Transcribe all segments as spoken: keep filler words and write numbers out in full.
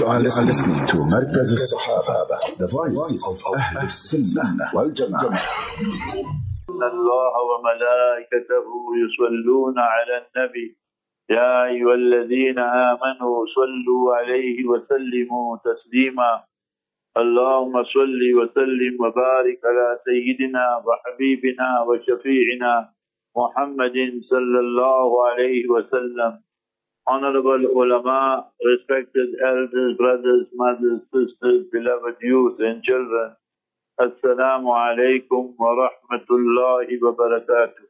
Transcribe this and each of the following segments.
are listening to Markaz al-Sahaba, the voice of Ahl al-Sunnah wal Jama'ah. الله وملائكته يصلون على النبي يا أيها الذين آمنوا صلوا عليه وسلموا تسليما اللهم صل وسلم وبارك على سيدنا وحبيبنا وشفيعنا محمد صلى الله عليه وسلم. Honorable ulama, respected elders, brothers, mothers, sisters, beloved youth and children, Assalamu alaikum wa rahmatullahi wa barakatuh.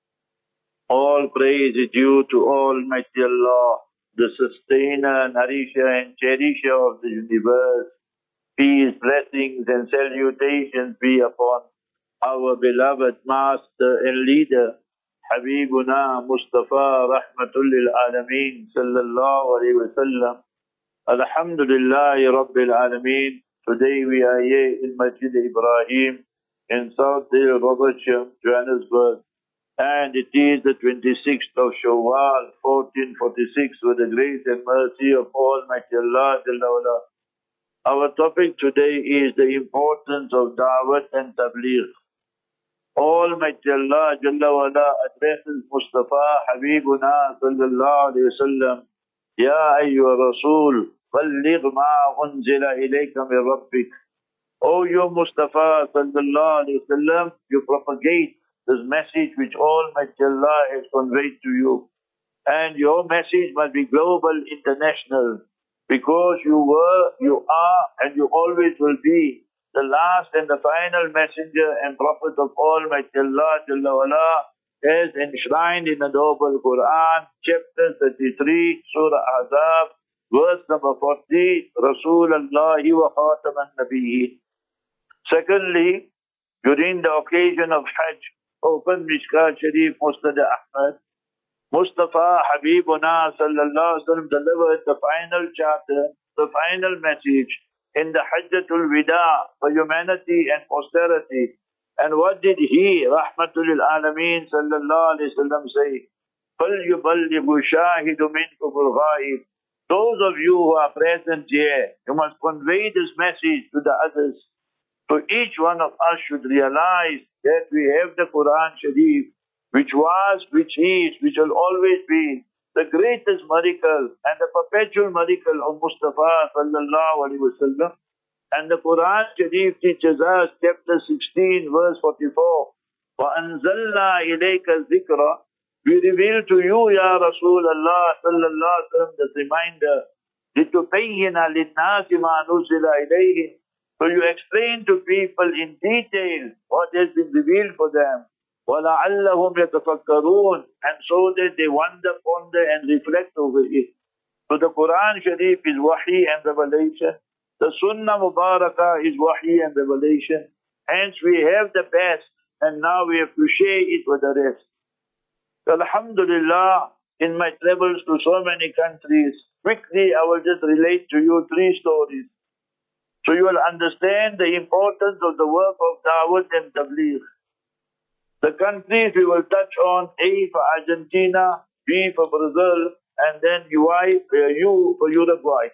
All praise is due to Almighty Allah, the sustainer, nourisher and cherisher of the universe. Peace, blessings and salutations be upon our beloved master and leader, Habibuna Mustafa Rahmatul lil Alameen Sallallahu Alaihi Wasallam. Alhamdulillahi Rabbil Alameen. Today we are here in Masjid Ibrahim in Southdale, Robertsham, Johannesburg. And it is the twenty-sixth of Shawwal, fourteen forty-six, with the grace and mercy of Almighty Allah Jalla wala. Our topic today is the importance of Dawat and Tabligh. Almighty Allah Jalla wala addresses Mustafa Habibuna Sallallahu Alaihi Wasallam, Ya ayyuha Rasul, balligh ma unzila ilayka min Rabbik. O you Mustafa Sallallahu Alaihi Wasallam, you propagate this message which Almighty Allah has conveyed to you. And your message must be global, international, because you were, you are, and you always will be the last and the final messenger and prophet of Almighty Allah Jalla wala, as enshrined in the Noble Quran, chapter thirty-three, Surah Ahzab, verse number forty, Rasulullahi wa Khataman Nabiyyin. Secondly, during the occasion of Hajj, open Mishkat Sharif Musnad Ahmad, Mustafa Habibuna Sallallahu Alaihi Wasallam delivered the final charter, the final message in the Hajjatul Wida for humanity and posterity. And what did he, Rahmatul lil Alameen Sallallahu Alaihi Wasallam, say? فَلْيُبَلِّغُ شَاهِدُ مِنْكُمُ الْغَائِبِ. Those of you who are present here, you must convey this message to the others. So each one of us should realize that we have the Quran Sharif, which was, which is, which will always be the greatest miracle and the perpetual miracle of Mustafa Sallallahu Alaihi Wasallam. And the Quran Sharif teaches us, chapter sixteen, verse forty-four, وَأَنزَلْنَا إِلَيْكَ الذِّكْرَ. We reveal to you, Ya Rasulullah Sallallahu Alaihi Wasallam, this reminder, لِتُبَيِّنَ لِلنَّاسِ مَا نُزِّلَ إِلَيْهِمْ. So you explain to people in detail what has been revealed for them. وَلَعَلَّهُمْ يَتَفَكَّرُونَ. And so that they wonder, ponder and reflect over it. So the Quran Sharif is wahi and revelation. The Sunnah Mubarakah is wahi and revelation. Hence we have the best and now we have to share it with the rest. Alhamdulillah, in my travels to so many countries, quickly I will just relate to you three stories. So you will understand the importance of the work of Dawat and Tabligh. The countries we will touch on, A for Argentina, B for Brazil, and then Y, U for Uruguay.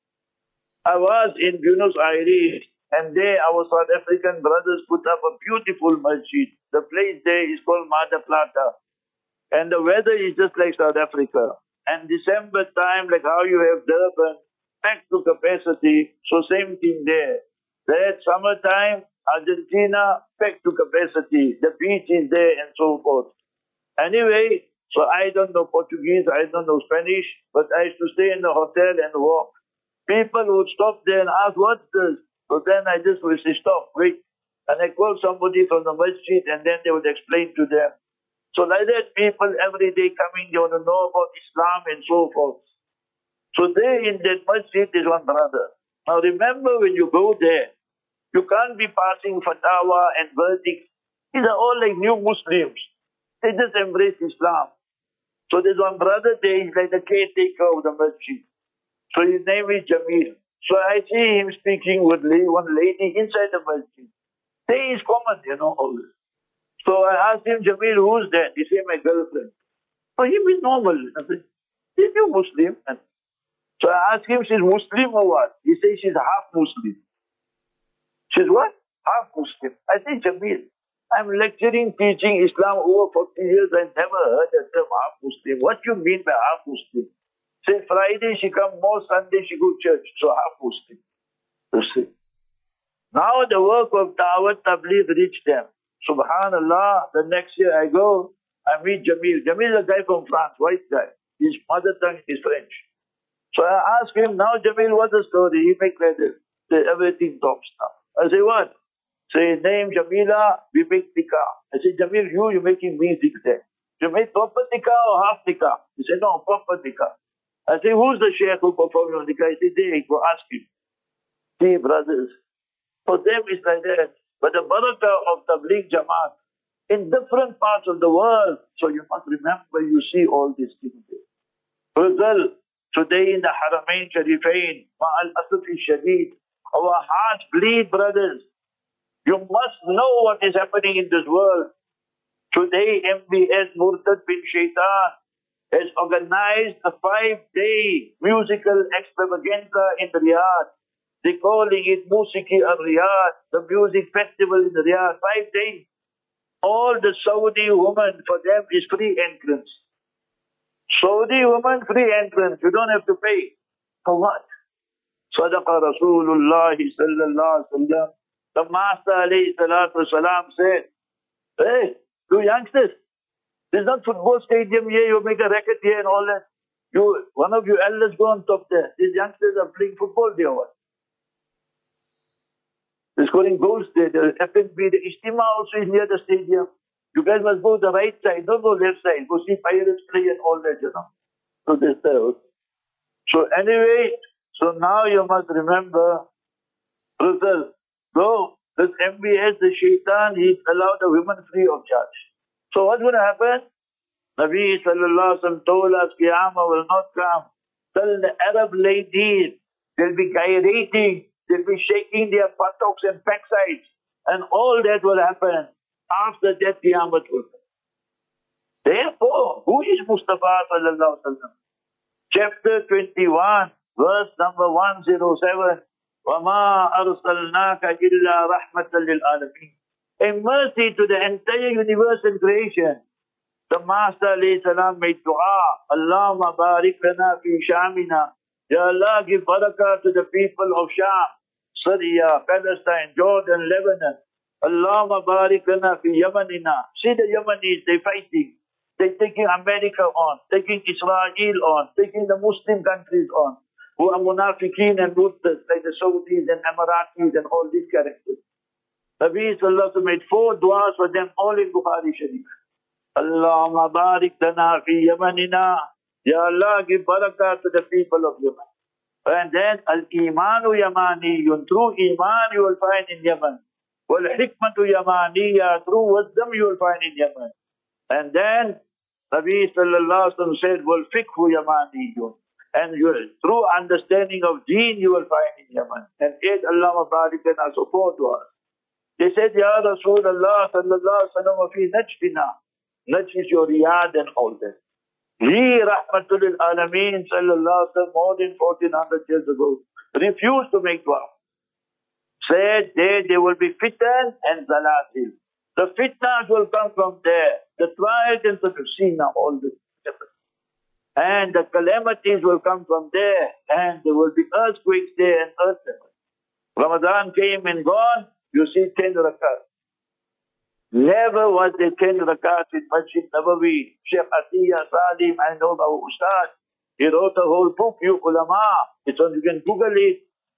I was in Buenos Aires, and there our South African brothers put up a beautiful masjid. The place there is called Mar del Plata. And the weather is just like South Africa. And December time, like how you have Durban, back to capacity, so same thing there. That summertime, Argentina, back to capacity. The beach is there and so forth. Anyway, so I don't know Portuguese, I don't know Spanish, but I used to stay in the hotel and walk. People would stop there and ask, what's this? So then I just would say, stop, wait. And I call somebody from the masjid and then they would explain to them. So like that, people every day coming, they want to know about Islam and so forth. So there in that masjid is one brother. Now remember, when you go there, you can't be passing fatwa and verdicts. These are all like new Muslims. They just embrace Islam. So there's one brother there, he's like the caretaker of the masjid. So his name is Jamil. So I see him speaking with one lady inside the masjid. There is common, you know, all this. So I asked him, Jamil, who's that? He said, my girlfriend. For him, it's normal. I said, is you Muslim? And So I asked him, she's Muslim or what? He says she's half Muslim. She's what? Half Muslim. I say, Jamil, I'm lecturing, teaching Islam over forty years. I never heard the term half Muslim. What do you mean by half Muslim? Say Friday she come more, Sunday she go church. So half Muslim. You see. Now the work of Dawat Tabligh reached them. Subhanallah, the next year I go, I meet Jamil. Jamil is a guy from France, white guy. His mother tongue is French. So I ask him, now Jamil, what's the story? He make like this. Say, everything stops now. I say, what? Say, name Jamila, we make nikah. I say, Jamil, you, you're making me zikr. You make proper nikah or half nikah? He said, no, proper nikah. I say, who's the sheikh who performed your nikah? He said, there, go ask him. See, brothers, for them it's like that. But the barakah of Tabligh Jamaat in different parts of the world. So you must remember, you see all these things there. Result, today in the Haramain Sharifain, Ma'al Asafi Shadid, our hearts bleed, brothers. You must know what is happening in this world. Today, M B S Murtad bin Shaitan has organized a five-day musical extravaganza in Riyadh. They're calling it Musiki al Riyadh, the music festival in Riyadh, five days. All the Saudi women, for them is free entrance. Saudi women, free entrance. You don't have to pay. For what? Sadaqa Rasulullah sallallahu alaihi wasallam. The Master alayhi salatu wasalam said, hey, you youngsters, there's not football stadium here, you make a racket here and all that. You, one of you elders go on top there. These youngsters are playing football there. What? They're scoring goals there. The F N B, the Ijtima also is near the stadium. You guys must go the right side, don't go left side. Go see Pirates play and all that, you know. So this there. So anyway, so now you must remember, brothers, go, this M B S, the shaitan, he allowed the women free of charge. So what's going to happen? Nabi sallallahu alaihi wasallam told us, Qiyamah will not come. Tell the Arab ladies, they'll be gyrating, they'll be shaking their buttocks and backsides, and all that will happen. After that, Qiyamah will come. Therefore, who is Mustafa sallallahu alaihi wasallam? Chapter twenty-one, verse number one oh seven. وَمَا أَرْسَلْنَاكَ إِلَّا رَحْمَةً لِلْعَالَمِينَ. A mercy to the entire universe and creation. The Master alayhi salam made dua. Allahumma barik lana fi Shamina. Ya Allah, give barakah to the people of Sham, Syria, Palestine, Jordan, Lebanon. Allahumma barik lana fi Yamanina. See the Yamanis, they're fighting. They're taking America on, taking Israel on, taking the Muslim countries on, who are munafiqeen and murtads, like the Saudis and Emiratis and all these characters. Nabi sallallahu alaihi wasallam made four du'as for them, all in Bukhari Sharif. Allahumma barik lana fi Yamanina. Ya Allah, give barakah to the people of Yemen. And then, al-imanu yamaniyun. Through iman you will find in Yemen. Wal-hikmatu yamaniya. Through wisdom you will find in Yemen. And then, Nabi sallallahu alaihi wasallam said, wal-fiqhu yamaniyun. And you, through understanding of deen you will find in Yemen. And eight, Allahumma barik lana, so four du'as. They said, Ya Rasulullah sallallahu alaihi wasallam, fi najdina. Najd is your Riyadh and all that. He, Rahmatul lil Alameen sallallahu alaihi wasallam, more than fourteen hundred years ago, refused to make dua. Said there, there will be fitan and zalatil. The fitnas will come from there. The trials and the fitna, all this. And the calamities will come from there. And there will be earthquakes there and earthquakes. Ramadan came and gone, you see ten rakat. Never was there ten rakat in Masjid Nabawi. Sheikh Atiyah Salim, I know our Ustad. He wrote a whole book, You Ulama. It's on, you can Google it.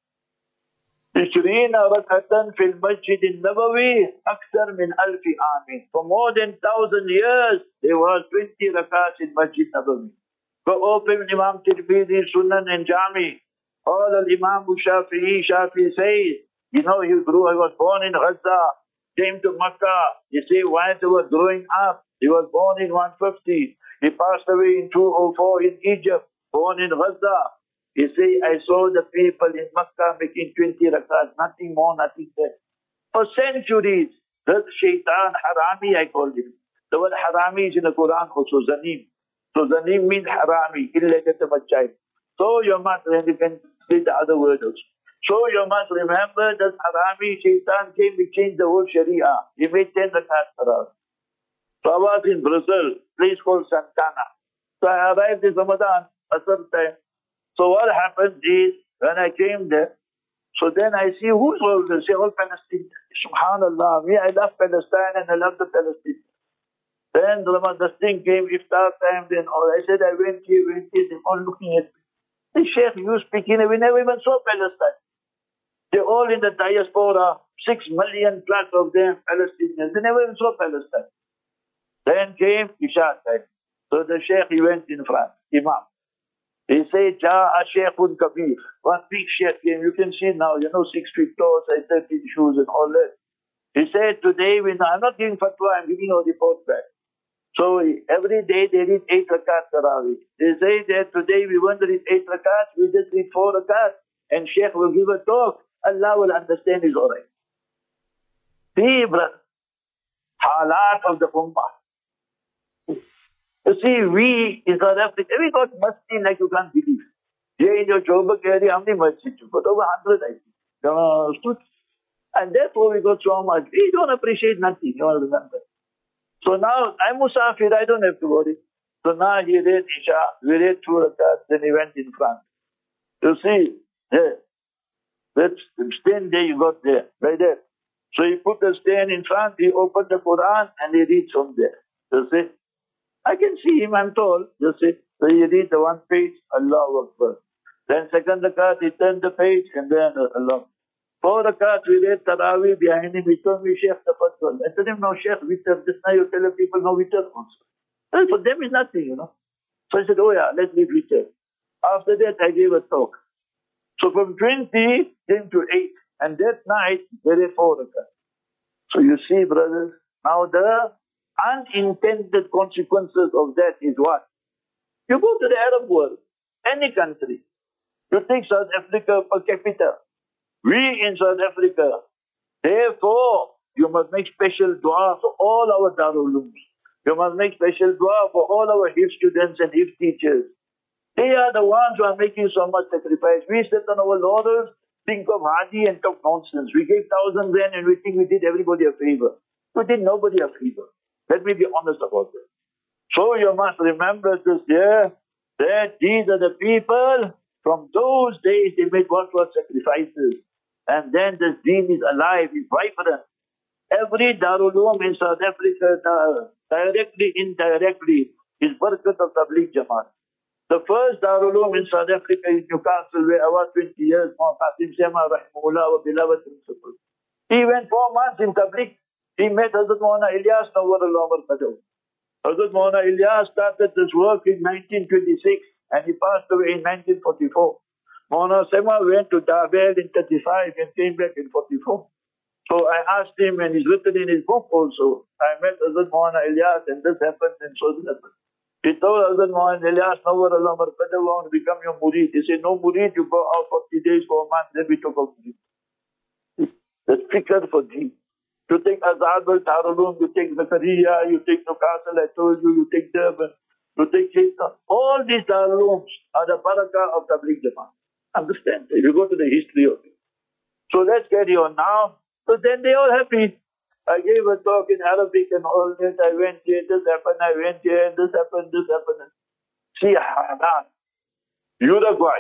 Ishreen rakatan fil Masjid Nabawi, aksar min alfi amin. For more than thousand years, there was twenty rakats in Masjid Nabawi. Go open Imam Tirmidhi, Sunan and Jami. All of Imam Shafi'i, Shafi'i says, you know, he grew, he was born in Gaza, came to Makkah. You see, while he was growing up, he was born in one fifty. He passed away in two oh four in Egypt, born in Gaza. You see, I saw the people in Makkah making twenty rakats, nothing more, nothing less. For centuries, this shaitan, harami, I called him. The word harami is in the Quran also, zanim. So zanim means harami, illegitimate child. So you must, and you can see the other word also. So you must remember that Harami Shaitan came, he changed the whole Sharia. He made ten rakat tarawih. So I was in Brazil, place called Santana. So I arrived in Ramadan, Asr time. So what happened is, when I came there, so then I see who's all this, all Palestinians. Subhanallah, me, I love Palestine and I love the Palestinians. Then Ramadan, the thing came, iftar time, then all. I said, I went here, went here, they're all looking at me. The Sheikh, you speaking, we never even saw Palestine. They're all in the diaspora, six million plus of them, Palestinians. They never even saw Palestine. Then came Isha time. So the Sheikh, he went in front, Imam. He said, Ja'a Sheikhun Kabir. One big Sheikh came, you can see now, you know, six feet tall, size thirteen shoes and all that. He said, today, we know, I'm not giving fatwa, I'm giving a report back. So every day they read eight rakat tarawih. They say that today we won't read eight rakat, we just read four rakat. And Sheikh will give a talk. Allah will understand it's alright. See, brother, halat of the ummah. You see, we in South Africa, we got masjid like you can't believe. Here in your Joburg area, how many masjids? You got over one hundred, I think. Uh, and therefore we got so much. We don't appreciate nothing, you all remember. So now, I'm Musafir, I don't have to worry. So now he read Isha, we read two rakats, then he went in front. You see, there. That stand there you got there, right there. So he put the stand in front, he opened the Quran and he reads from there. You see? I can see him, I'm told. You see? So he reads the one page, Allahu Akbar. Then second rakat, he turned the page and then Allah. Four rakat, we read Tarawih behind him. He told me, Sheikh, the first one. I told him, no, Sheikh, witr. Just now you tell people, no, witr also. Well, for them it's nothing, you know. So I said, oh yeah, let's read witr. After that, I gave a talk. So from twenty came to eight. And that night, there are four rakat. So you see, brothers, now the unintended consequences of that is what? You go to the Arab world, any country. You take South Africa per capita. We in South Africa, therefore, you must make special dua for all our Darul Ulooms. You must make special dua for all our H I F students and H I F teachers. They are the ones who are making so much sacrifice. We sit on our laurels, think of Hadi and talk nonsense. We gave thousand rand and we think we did everybody a favor. We did nobody a favor. Let me be honest about this. So you must remember this year that these are the people from those days they made what was sacrifices. And then this deen is alive, is vibrant. Every Darul Uloom in South Africa, directly, indirectly, is barakat of Tabligh Jamaat. The first Darul Uloom in South Africa is Newcastle, where I was twenty years, Muhammad Qasim Sema, Rahimahullah, our beloved principal. He went four months in Tabligh. He met Hazrat Maulana Ilyas Nawwarullah Umar Qadr. Hazrat Maulana Ilyas started this work in nineteen twenty-six and he passed away in nineteen forty-four. Maulana Sema went to Dabel in thirty-five and came back in forty-four. So I asked him, and he's written in his book also, I met Hazrat Maulana Ilyas and this happened and so this happened. He told Hazrat Maulana Ilyas Nawwarullah Umar Qadr, I want to become your murid. He said, no murid, you go out forty days for a month, then we took a murid. That's fikr for deen. You take Azad al-Darul Uloom, you take Zakaria, you take Newcastle, I told you, you take Durban, you take Shaitan. All these Darul Ulooms are the barakah of Tabligh Jamaat. Understand? You go to the history of it. So let's carry on now. So then they all happy. I gave a talk in Arabic and all that. I went here, this happened, I went here, this happened, this happened. See, Hanan, Uruguay.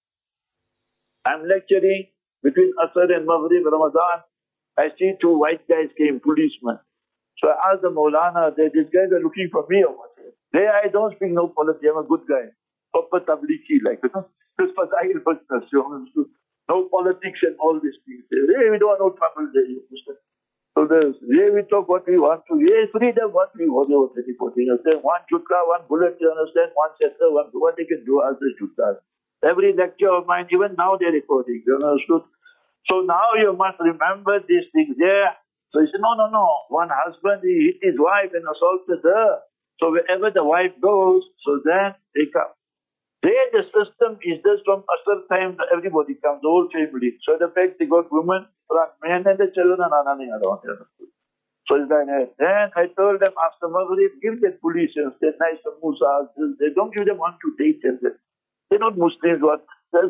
I'm lecturing between Asr and Maghrib, Ramadan. I see two white guys came, policemen. So I asked the Maulana, they, these guys are looking for me or what? They, I don't speak no politics, I'm a good guy. Proper tablighi, like, you know. This was Zahir business, you understand? No politics and all these things. Hey, we don't want no trouble there, you understand? So there's, here we talk what we want to. Here is freedom, what we want to report. You understand? One chutka, one bullet, you understand? One setter, one, what they can do as the chutkas. Every lecture of mine, even now they're recording, you understood? So now you must remember these things there. So he said, no, no, no. One husband, he hit his wife and assaulted her. So wherever the wife goes, so then they come. There the system is just from Asr time, everybody comes, the whole family. So the fact they got women, men and the children are running around. So it's like that. Then I told them after Maghrib, give the police and say, nice Musa, they don't give them one to date and that. They're not Muslims, what?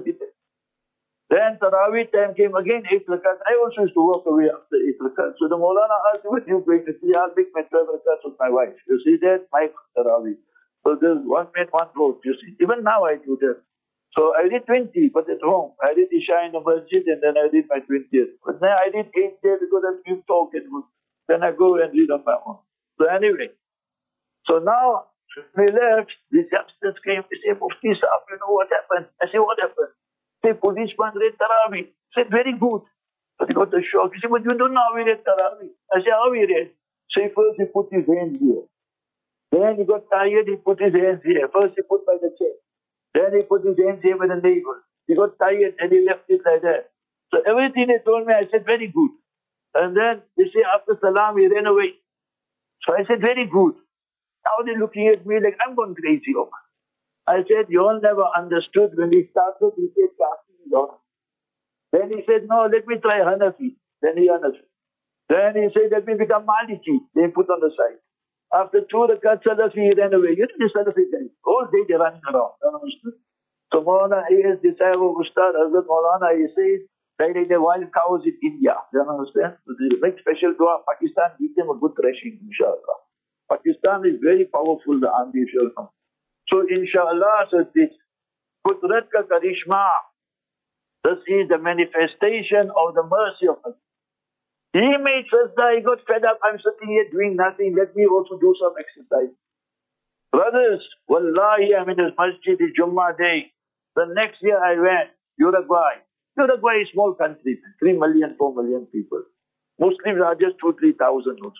Then Tarawih time came again, eight rakats. I also used to walk away after eight rakats. So the Maulana asked me, what are you going to see? I'll make my twelve rakats with my wife. You see that? My Tarawih. So there's one man, one road, you see. Even now I do that. So I did twenty, but at home. I did Isha in the masjid and then I did my twentieth. But then I did eight there because I keep talking. Then I go and read on my own. So anyway. So now, we left, these youngsters came, they say, Mufti Sahab, you know what happened? I say, what happened? Say, policeman read Tarawih. I said, very good. But he got a shock. He said, but you don't know how we read Tarawih. I said, how we read? Say, first he put his hands here. Then he got tired, he put his hands here. First he put by the chest. Then he put his hands here with the navel. He got tired and he left it like that. So everything they told me, I said, very good. And then they say, after Salam, he ran away. So I said, very good. Now they're looking at me like I'm going crazy. Oh. I said, you all never understood. When he started, he said, Shafi is on. Then he said, no, let me try Hanafi. Then he Hanafi. Then he said, let me become Maliki. They put on the side. After two rakats, Salafi, he ran away. You know the Salafi guys. All day they're running around. You understood? So Maulana, he is disciple of Ustad Hazrat Maulana, he says, they like the wild cows in India. You understand? So they make special dua. Pakistan give them a good thrashing, inshallah. Pakistan is very powerful, the army, inshallah. So inshallah, so this Qudrat ka karishma, this is the manifestation of the mercy of Allah. He made sajda, he got fed up, I'm sitting here doing nothing, let me also do some exercise. Brothers, wallahi, I'm in this masjid, it's Jummah day. The next year I went, Uruguay. Uruguay is a small country, three million, four million people. Muslims are just two, three thousand also.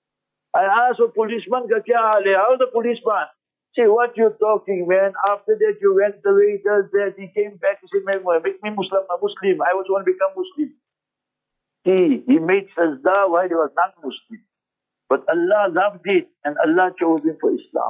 I asked a policeman, how's the policeman? Say, what you talking, man? After that, you went away, does that. He came back, he said, make me Muslim, a Muslim. I was going to become Muslim. He, he made sajda while he was non-Muslim. But Allah loved it, and Allah chose him for Islam.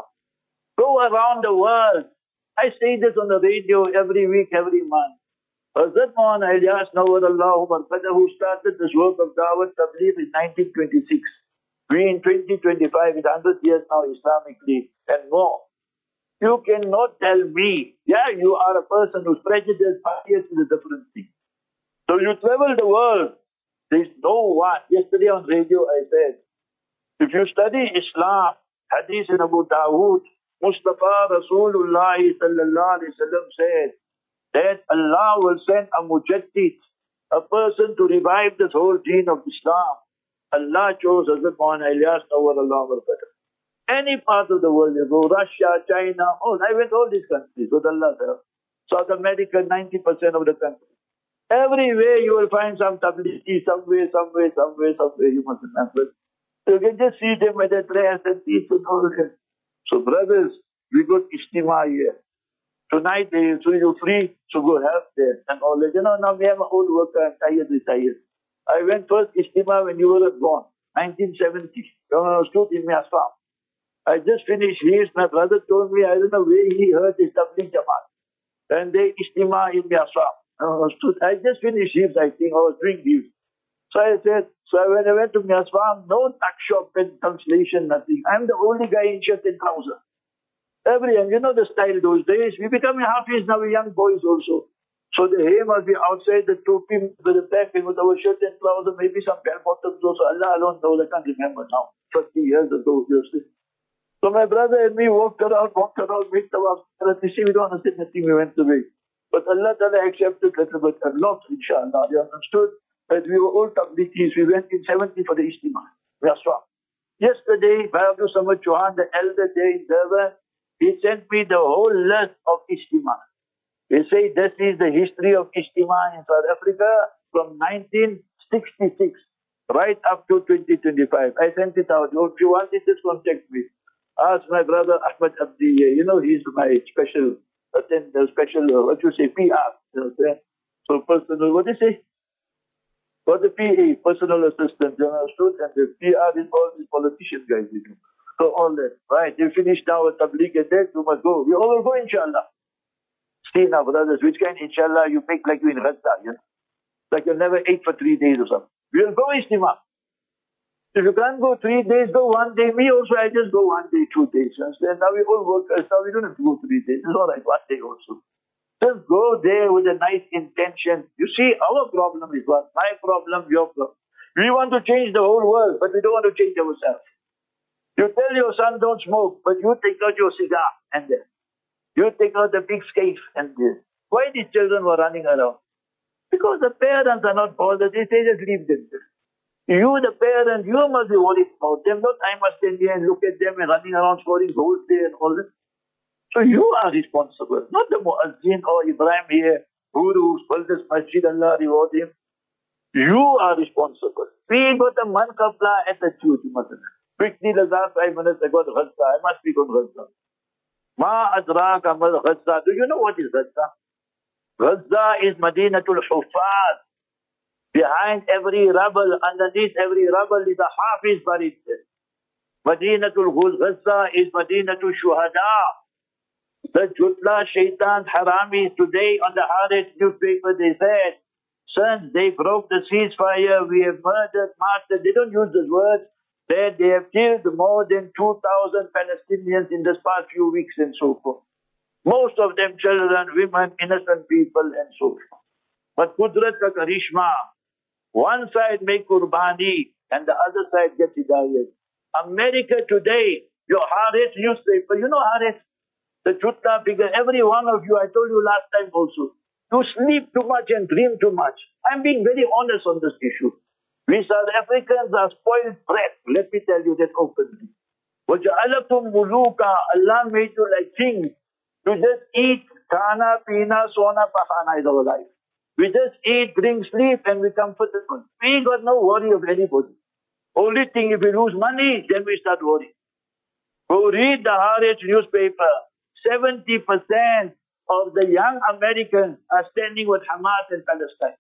Go around the world. I say this on the radio every week, every month. Hazrat Maulana Ilyas Nawwarallahu Markadahu started this work of Dawat Tabligh in nineteen twenty-six. We in twenty twenty-five, it's one hundred years now Islamically and more. You cannot tell me, yeah, you are a person who's prejudiced, biased is a different thing. So you travel the world, there's no one. Yesterday on radio I said, if you study Islam, Hadith in Abu Dawood, Mustafa Rasulullah sallallahu alayhi wa sallam said that Allah will send a mujaddid, a person to revive this whole deen of Islam. Allah chose Hazrat Maulana Ilyas Nawwarallahu Markadahu. Any part of the world you go, Russia, China, all, I went all these countries with Allah there. South America, ninety percent of the country. Everywhere you will find some tablighi, somewhere, somewhere, somewhere, somewhere, you must remember. You can just see them with their dress and teeth and all that. So brothers, we got Ijtima here. Tonight, they, so you're free, so go help there. And all that. You know, now we have a whole worker, I'm tired, retired. I went first Ijtima when you were born, nineteen seventy. You know, I stood in my farm. I just finished his, my brother told me, I don't know where he heard his Tabligh Jamaat. And they Ijtima in my farm. I stood, I just finished his, I think, I was doing his. So I said, so when I went to my farm, no tuck shop and translation, nothing. I'm the only guy in shirt and trouser. Every, and you know the style those days, we become Hafiz now, we young boys also. So the hair must be outside, the topi with the back and with our shirt and trouser, maybe some bell bottoms also. Allah alone knows, I can't remember now. thirty years ago, you see. So my brother and me walked around, walked around, made tawaf. We see, we don't understand nothing, we went away. But Allah Ta'ala accepted little bit a lot, inshallah. They understood that we were all tablighis. We went in seventy for the Ijtima. We are strong. Yesterday, Bhai Abdul Samad Chauhan, the elder there in Durban, he sent me the whole list of Ijtima. They say this is the history of Ijtima in South Africa from nineteen sixty-six right up to twenty twenty-five. I sent it out. If you want it, just contact me. Ask my brother Ahmed Abdi. You know, he's my special, attend, uh, special, uh, what you say, P R. You know, so personal, what do you say? For the P A, personal assistant, you understood? And the P R is all these politician guys. You know. So all that. Right, you finish now with Tabligh and that, you must go. We all will go, inshallah. See now, brothers, which kind, inshallah, you make like you in Ghazda, you know? Like you never ate for three days or something. We'll go Ijtima. If you can't go three days, go one day. Me also, I just go one day, two days. You understand? Now we all work. Now we don't have to go three days. It's all right, one day also. Just go there with a nice intention. You see, our problem is what? My problem, your problem. We want to change the whole world, but we don't want to change ourselves. You tell your son don't smoke, but you take out your cigar and then you take out the big scarf and then. Why these children were running around? Because the parents are not bothered. They say just leave them. You, the parent, you must be worried about them. Not I must stand here and look at them and running around scoring goals there and all that. So you are responsible, not the Muazzin or Ibrahim here, who built this masjid, Allah reward him. You are responsible. We got a man kapla attitude, quickly the last five minutes I got Ghazza. I must speak on Ghazza. Ma adraka mal Ghazza. Do you know what is Ghazza? Ghazza is Madinatul Hufaz. Behind every rubble, underneath every rubble is a Hafiz buried there. Madinatul Ghazza is Madinatul Shuhada. The Jutla Shaitan Haramis today on the Haaretz newspaper, they said, since they broke the ceasefire, we have murdered, martyred. They don't use those words. That they have killed more than two thousand Palestinians in this past few weeks and so forth. Most of them children, women, innocent people and so forth. But Qudrat ka karishma, one side make Qurbani and the other side gets hidayat. America today, your Haaretz newspaper, you know Haaretz? The Jutla figure, every one of you, I told you last time also, you sleep too much and dream too much. I'm being very honest on this issue. We South Africans are spoiled brat. Let me tell you that openly. وَجَعَلَكُمْ مُلُوكًا, Allah made you like kings. You just eat, khana, pina, sona, pahana is our life. We just eat, drink, sleep and we comfortable. We got no worry of anybody. Only thing, if we lose money, then we start worrying. Go read the Haaretz newspaper. seventy percent of the young Americans are standing with Hamas in Palestine.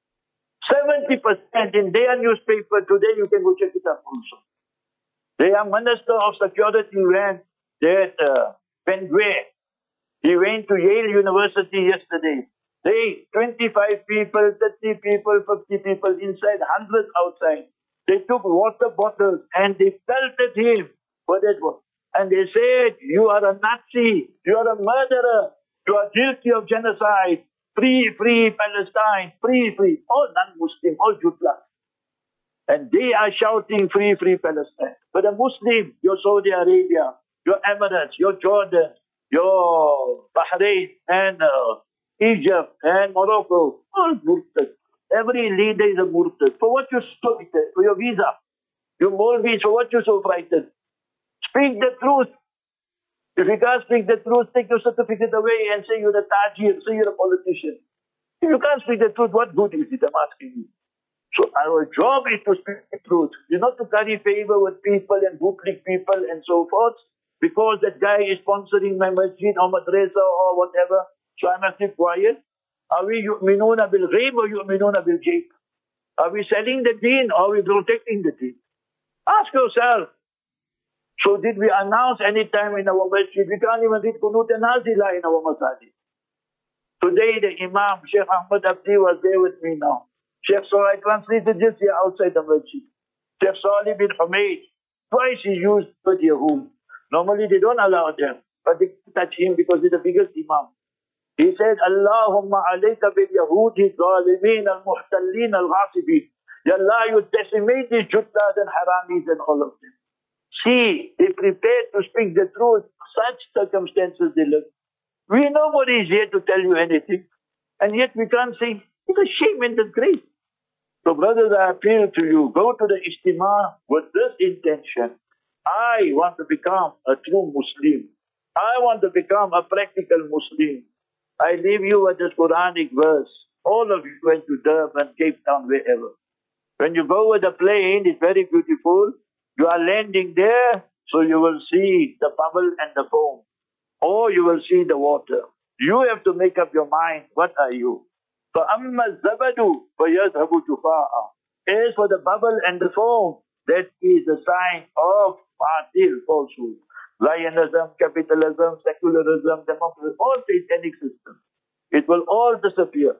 seventy percent in their newspaper today, you can go check it up also. Their Minister of Security went, that uh, Pengue, he went to Yale University yesterday. They, twenty-five people, thirty people, fifty people inside, hundreds outside. They took water bottles and they pelted him for that one. And they said, you are a Nazi, you are a murderer, you are guilty of genocide, free, free Palestine, free, free, all non-Muslim, all Jutla. And they are shouting free, free Palestine. But a Muslim, your Saudi Arabia, your Emirates, your Jordan, your Bahrain and uh, Egypt and Morocco, all murtad. Every leader is a murtad. For what you so frightened? For your visa. Your Molvis, for what you so frightened? Speak the truth. If you can't speak the truth, take your certificate away and say you're a tajir, say you're a politician. If you can't speak the truth, what good is it? I'm asking you. So our job is to speak the truth. You're not to carry favor with people and bootlick people and so forth, because that guy is sponsoring my masjid or madrasa or whatever, so I must keep quiet. Are we yu'minuna bil ghaib or yu'minuna bil jayb? Are we selling the deen or are we protecting the deen? Ask yourself. So did we announce any time in our masjid? We can't even read Qunut Nazila in our masjid. Today the Imam, Sheikh Ahmad Abdi was there with me now. Sheikh Salih, I translated this here outside the masjid. Sheikh Salih bin Humayd, twice he used the Yahud. Normally they don't allow them, but they touch him because he's the biggest Imam. He said, Allahumma alayka bil Yahudi zalimeen al-muhtalleen al-ghasibeen. Ya Allah, you decimate these Jutlas and Haramis and all of them. See, they prepared to speak the truth. Such circumstances they live. We nobody is here to tell you anything. And yet we can't say, it's a shame and disgrace. So brothers, I appeal to you, go to the Ijtima with this intention. I want to become a true Muslim. I want to become a practical Muslim. I leave you with this Quranic verse. All of you went to Durban, Cape Town, wherever. When you go with a plane, it's very beautiful. You are landing there, so you will see the bubble and the foam. Or you will see the water. You have to make up your mind, what are you? فَأَمَّا الزَّبَدُ فَيَذْهَبُ جُفَاءً. As for the bubble and the foam, that is a sign of batil, falsehood. Zionism, capitalism, secularism, democracy, all satanic systems. It will all disappear.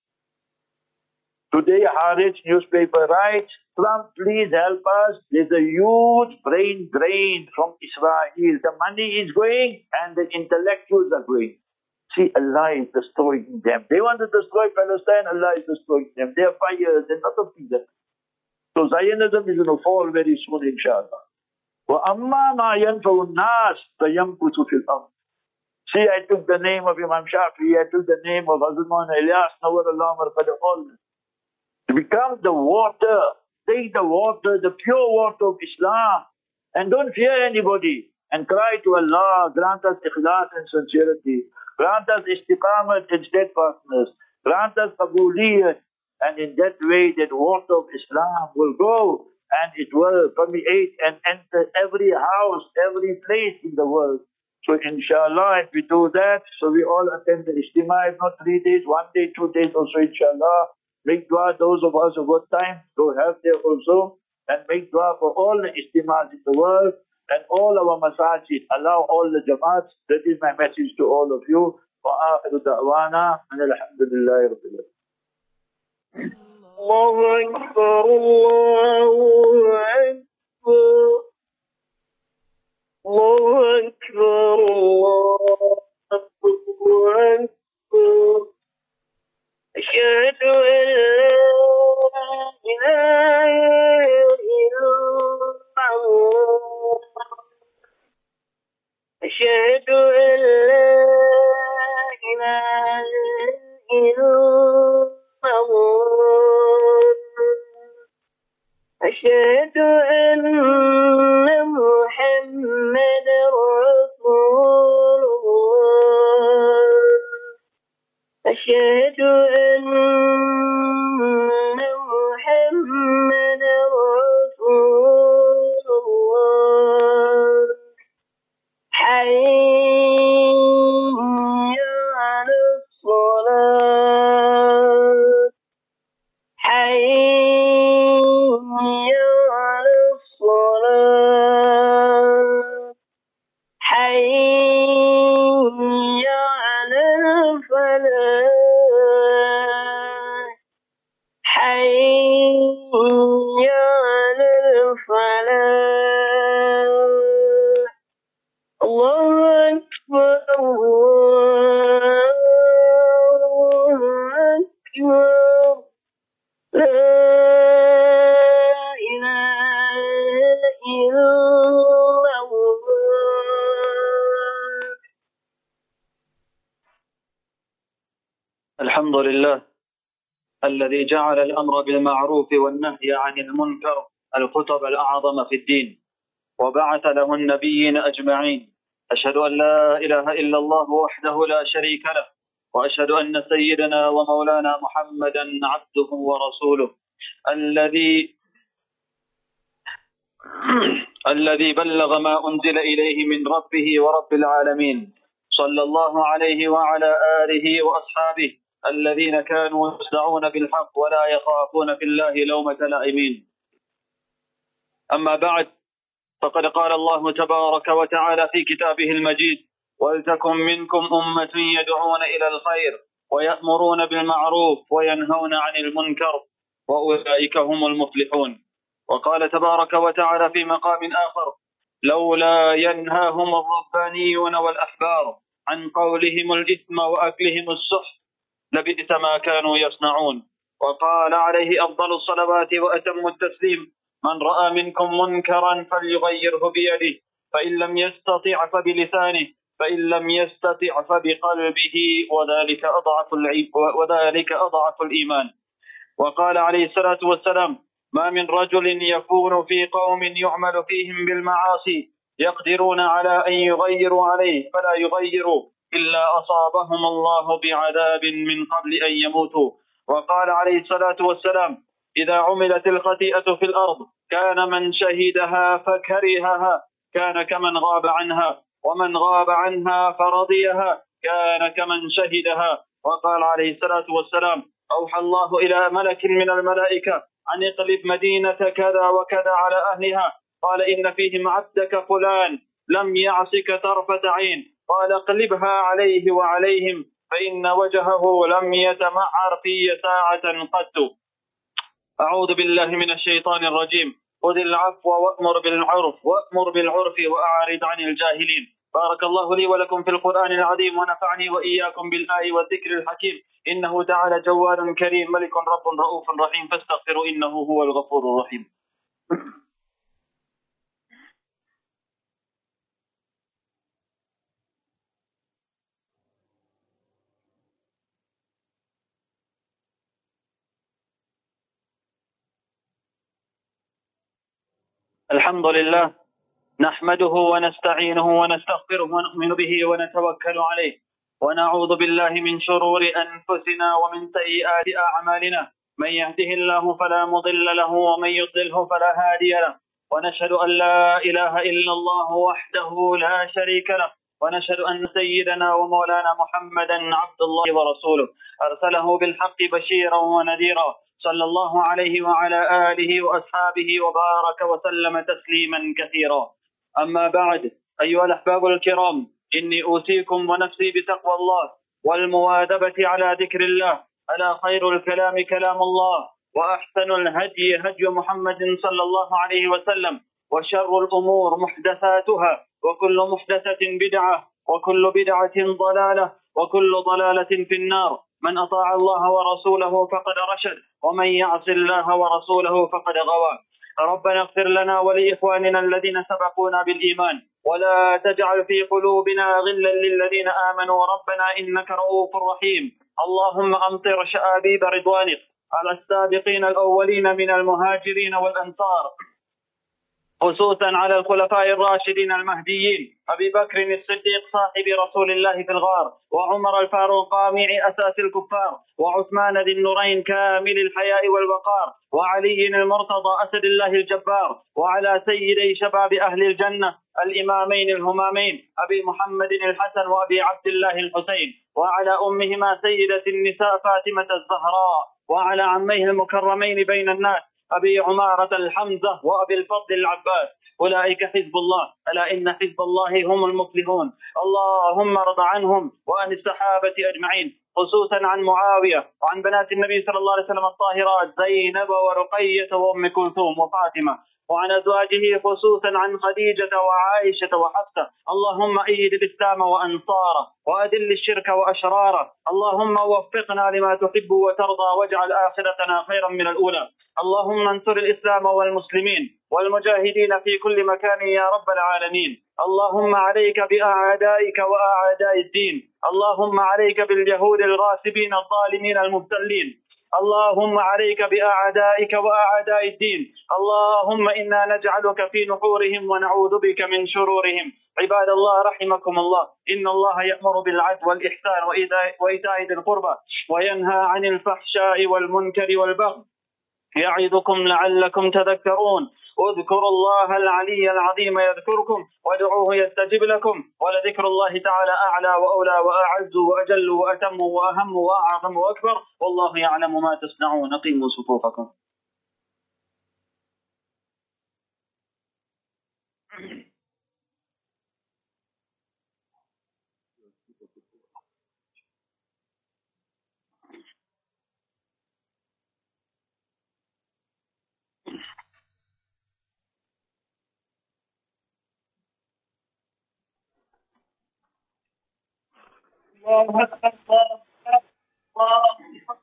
Today, Haaretz newspaper writes, Trump, please help us. There's a huge brain drain from Israel. The money is going and the intellectuals are going. See, Allah is destroying them. They want to destroy Palestine, Allah is destroying them. They are fires, they're not of them. So Zionism is going to fall very soon, inshallah. وَأَمَّا مَا يَنْفَعُ النَّاسِ فَيَمْكُتُ فِي الْأَرْضِ. See, I took the name of Imam Shafi, I took the name of Hazrat Maulana Ilyas, Nawar Allah Marqadahul. To become the water, take the water, the pure water of Islam, and don't fear anybody, and cry to Allah, grant us ikhlas and sincerity, grant us istiqamat and steadfastness, grant us qabooliyat, and in that way that water of Islam will go, and it will permeate and enter every house, every place in the world. So inshallah, if we do that, so we all attend the Ijtima, if not three days, one day, two days also inshallah. Make dua, those of us who got time, to have there also, and make dua for all the Ijtimas in the world, and all our masajid. Allow all the Jamaats. That is my message to all of you. Wa akhiru da'wana, and alhamdulillahi rabbil alamin. Allahu Akbar, Allahu Akbar. Allahu Akbar, Allahu Akbar. أشهد أن لا إله إلا الله. أشهد أن لا إله إلا الله. أشهد أن محمدا رسول الله. أشهد أن محمدا رسول الله. حي على الصلاة. حي على الصلاة. حي على الفلاح. حي على الفلاح. الله أكبر، الله أكبر. لا إله إلا الله. الحمد لله الذي جعل الأمر بالمعروف والنهي عن المنكر الكتب الأعظم في الدين، وبعث له النبيين أجمعين. أشهد أن لا إله إلا الله وحده لا شريك له، وأشهد أن سيدنا ومولانا محمدا عبده ورسوله الذي الذي بلغ ما أنزل إليه من ربه ورب العالمين، صلى الله عليه وعلى آله وأصحابه الذين كانوا يصدعون بالحق ولا يخافون في الله لومة لائمين. أما بعد، فقد قال الله تبارك وتعالى في كتابه المجيد: ولتكن منكم أمة يدعون إلى الخير ويأمرون بالمعروف وينهون عن المنكر وأولئك هم المفلحون. وقال تبارك وتعالى في مقام آخر: لولا ينهاهم الربانيون والأحبار عن قولهم الإثم وأكلهم السحت لبئس ما كانوا يصنعون. وقال عليه أفضل الصلوات وأتم التسليم: من رأى منكم منكرا فليغيره بيده، فإن لم يستطع فبلسانه، فإن لم يستطع فبقلبه، وذلك أضعف وذلك أضعف الإيمان. وقال عليه الصلاة والسلام: ما من رجل يكون في قوم يعمل فيهم بالمعاصي يقدرون على أن يغيروا عليه فلا يغيروا إلا أصابهم الله بعذاب من قبل أن يموتوا. وقال عليه الصلاة والسلام: إذا عملت الخطيئة في الأرض كان من شهدها فكرهها كان كمن غاب عنها، ومن غاب عنها فرضيها كان كمن شهدها. وقال عليه الصلاة والسلام: أوحى الله إلى ملك من الملائكة أن اقلب مدينة كذا وكذا على أهلها، قال إن فيهم عبدك فلان لم يعصك طرفة عين، قال اقلبها عليه وعليهم فإن وجهه لم يتمعر في ساعة قط. أعوذ بالله من الشيطان الرجيم. خذ العفو وأمر بالعرف وأمر بالعرف وأعرض عن الجاهلين. بارك الله لي ولكم في القرآن العظيم ونفعني وإياكم بالآي والذكر الحكيم. إنه تعالى جواد كريم ملك رب رؤوف رحيم فاستغفروا إنه هو الغفور الرحيم. الحمد لله نحمده ونستعينه ونستغفره ونؤمن به ونتوكل عليه ونعوذ بالله من شرور أنفسنا ومن سيئات أعمالنا. من يهده الله فلا مضل له ومن يضلله فلا هادي له. ونشهد أن لا إله إلا الله وحده لا شريك له ونشهد أن سيدنا ومولانا محمدا عبد الله ورسوله أرسله بالحق بشيرا ونذيرا صلى الله عليه وعلى آله وأصحابه وبارك وسلم تسليما كثيرا. أما بعد أيها الأحباب الكرام، إني أوصيكم ونفسي بتقوى الله والمواظبة على ذكر الله. ألا خير الكلام كلام الله وأحسن الهدي هدي محمد صلى الله عليه وسلم وشر الأمور محدثاتها وكل محدثة بدعة وكل بدعة ضلالة وكل ضلالة في النار. من أطاع الله ورسوله فقد رشد ومن يعص الله ورسوله فقد غوى. ربنا اغفر لنا ولإخواننا الذين سبقونا بالإيمان ولا تجعل في قلوبنا غلا للذين آمنوا ربنا إنك رؤوف رحيم. اللهم أمطر شآبيب رضوانك على السابقين الأولين من المهاجرين والأنصار، خصوصا على الخلفاء الراشدين المهديين أبي بكر الصديق صاحب رسول الله في الغار، وعمر الفاروق قامع أساس الكفار، وعثمان ذي النورين كامل الحياء والوقار، وعلي المرتضى أسد الله الجبار، وعلى سيدي شباب أهل الجنة الإمامين الهمامين أبي محمد الحسن وأبي عبد الله الحسين، وعلى أمهما سيدة النساء فاطمة الزهراء، وعلى عميه المكرمين بين الناس أبي عمارة الحمزة وأبي الفضل العباس. أولئك حزب الله، ألا إن حزب الله هم المفلحون. اللهم ارض عنهم وعن الصحابة أجمعين، خصوصا عن معاوية وعن بنات النبي صلى الله عليه وسلم الطاهرات زينب ورقية وأم كلثوم وفاطمة، وعن أزواجه خصوصا عن خديجة وعائشة وحفصة. اللهم أيد الإسلام وأنصاره وأذل الشرك وأشراره. اللهم وفقنا لما تحب وترضى واجعل آخرتنا خيرا من الأولى. اللهم انصر الإسلام والمسلمين والمجاهدين في كل مكان يا رب العالمين. اللهم عليك بأعدائك وأعداء الدين. اللهم عليك باليهود الغاصبين الظالمين المبتلين. اللهم عليك بأعدائك وأعداء الدين. اللهم إنا نجعلك في نحورهم ونعوذ بك من شرورهم. عباد الله رحمكم الله، إن الله يأمر بالعدل والإحسان وإيتاء ذي القربى وينهى عن الفحشاء والمنكر والبغي يعظكم لعلكم تذكرون. اذكروا الله العلي العظيم يذكركم وادعوه يستجب لكم، ولذكر الله تعالى أعلى وأولى وأعز وأجل وأتم وأهم وأعظم وأكبر، والله يعلم ما تصنعون. قيموا صفوفكم. الله أكبر الله أكبر.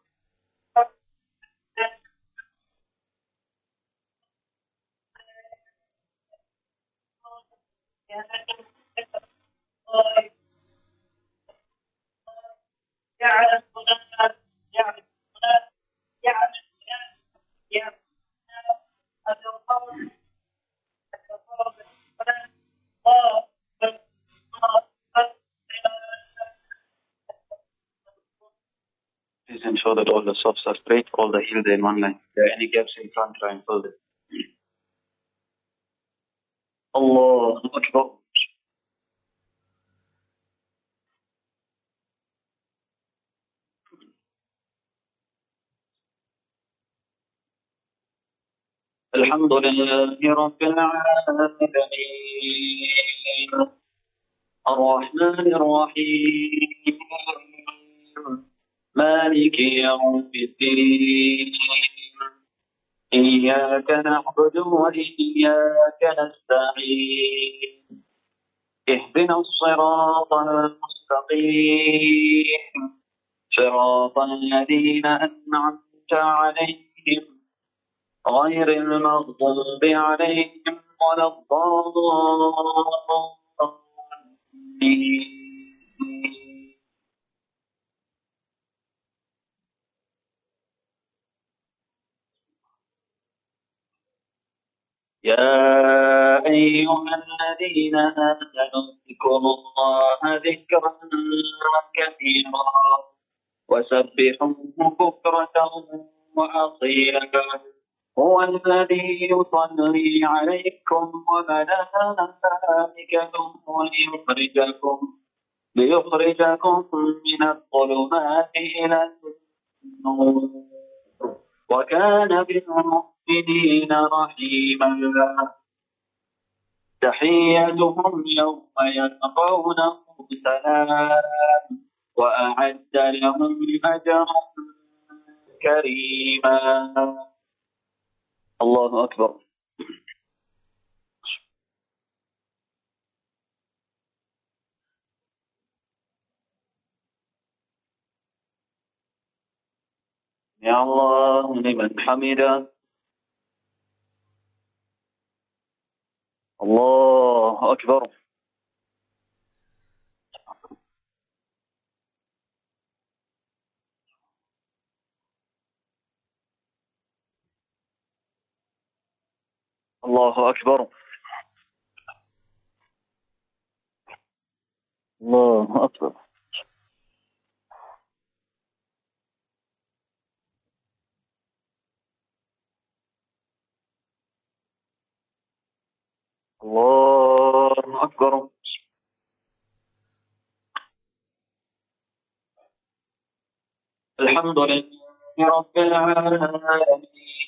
Please ensure that all the softs are straight, all the heels in one line. If there are any gaps in front, try and fill them. Allahu Akbar. الحمد لله رب العالمين الرحمن الرحيم مالك يوم الدين إياك نعبد وإياك نستعين اهدنا الصراط المستقيم صراط الذين أنعمت عليهم غير المغضوب عليهم ولا الضالين. يا أيها الذين آمنوا اذكروا الله ذكرا كثيرا وسبحوه بكرة وأصيلا هو الذي يصلي عليكم وملائكته ليخرجكم ليخرجكم من الظلمات إلى النور وكان بالمؤمنين رحيما. تحيتهم يوم يلقونه سلام وأعد لهم أجرا كريما. الله أكبر. يا الله لمن حمده. الله أكبر. الله أكبر. الله أكبر. الله أكبر. الحمد لله رب العالمين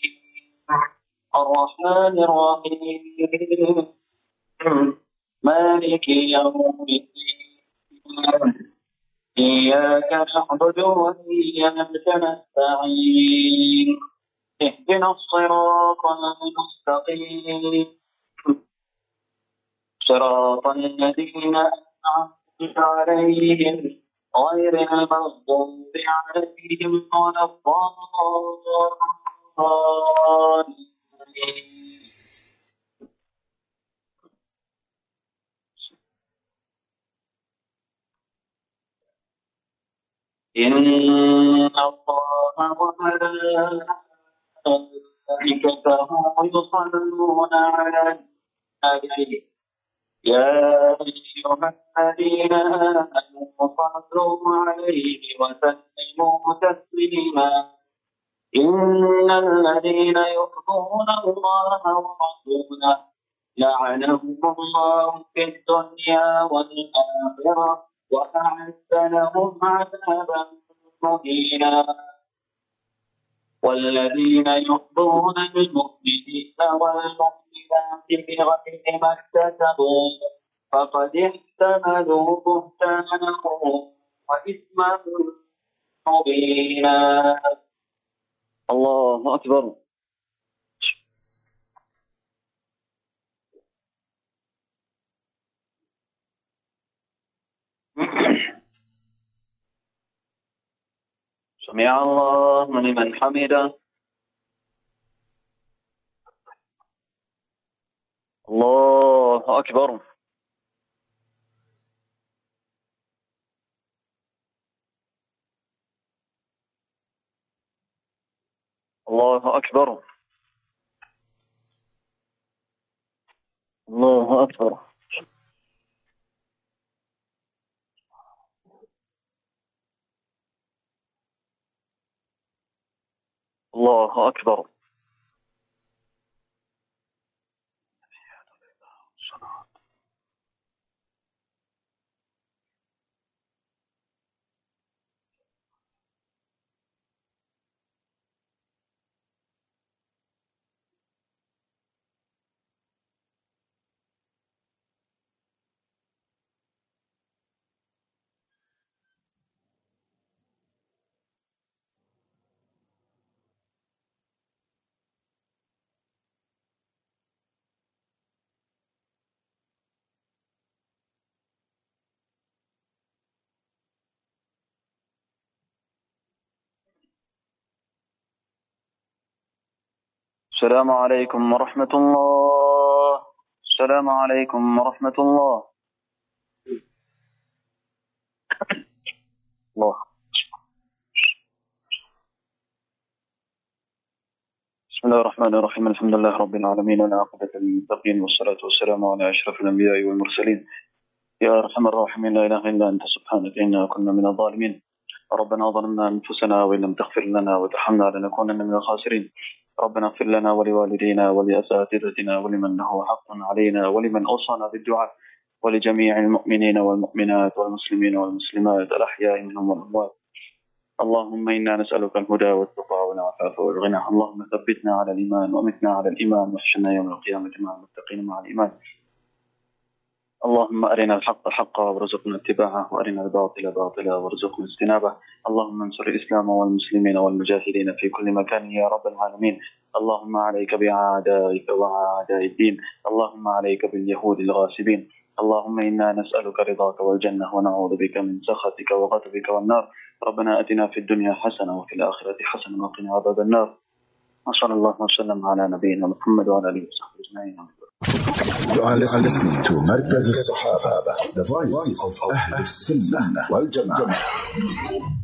الرحمن الرحيم مالك يوم الدين إياك نعبد وإياك نستعين اهدنا الصراط المستقيم صراط الذين أنعمت عليهم غير المغضوب عليهم ولا الضالين. إن الله وملائكته يصلون على النبي يا أيها الذين آمنوا صلوا عليه وسلموا تسليما. إن الذين يؤذون الله ورسوله لعنهم الله في الدنيا والآخرة وأعد لهم عذابا مهينا. والذين يؤذون المؤمنين والمؤمنات بغير ما اكتسبوا فقد احتملوا بهتانا وإثما مبينا. الله أكبر. سمع الله لمن حمده. الله أكبر. الله أكبر. الله أكبر. الله أكبر. السلام عليكم ورحمة الله. السلام عليكم ورحمة الله. الله. بسم الله الرحمن الرحيم. الحمد لله رب العالمين والعاقبة للمتقين والصلاة والسلام على أشرف الأنبياء والمرسلين. يا أرحم الراحمين لا إله إلا أنت سبحانك إنا كنا من الظالمين. ربنا ظلمنا أنفسنا وإن لم تغفر لنا وترحمنا لنكونن من الخاسرين. ربنا اغفر لنا ولوالدينا ولأساتذتنا ولمن له حق علينا ولمن أوصانا بالدعاء ولجميع المؤمنين والمؤمنات والمسلمين والمسلمات الأحياء منهم والأموات. اللهم إنا نسألك الهدى والتقى والعفاف والغنى. اللهم ثبتنا على الإيمان وأمتنا على الإيمان واحشرنا يوم القيامة مع المتقين مع الإيمان. اللهم أرنا الحق حقا وارزقنا اتباعه وأرنا الباطل باطلا وارزقنا اجتنابه. اللهم انصر الإسلام والمسلمين والمجاهدين في كل مكان يا رب العالمين. اللهم عليك بأعدائك وأعداء الدين. اللهم عليك باليهود الغاصبين. اللهم إنا نسألك رضاك والجنة ونعوذ بك من سخطك وغضبك والنار. ربنا أتنا في الدنيا حسنة وفي الآخرة حسنة وقنا عذاب النار. وصلى الله وسلم على نبينا محمد وعلى آله وصحبه أجمعين. You are listening to مركز الصحابة, the voice of أهل السنة والجماعة.